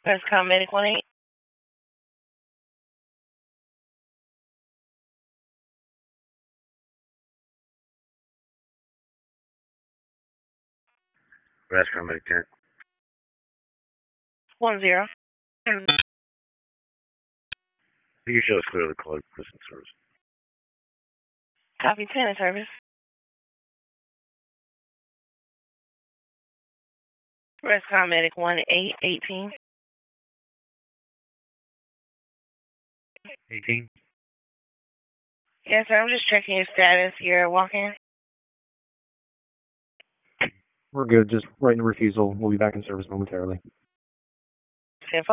Rescom Medic 1-8. Rescom Medic 10. 1-0. You show is clearly called prison service. Copy 10 in service. Rescom Medic 1-8-18. 18. Yes, sir. I'm just checking your status. You're walking. We're good. Just writing a refusal. We'll be back in service momentarily.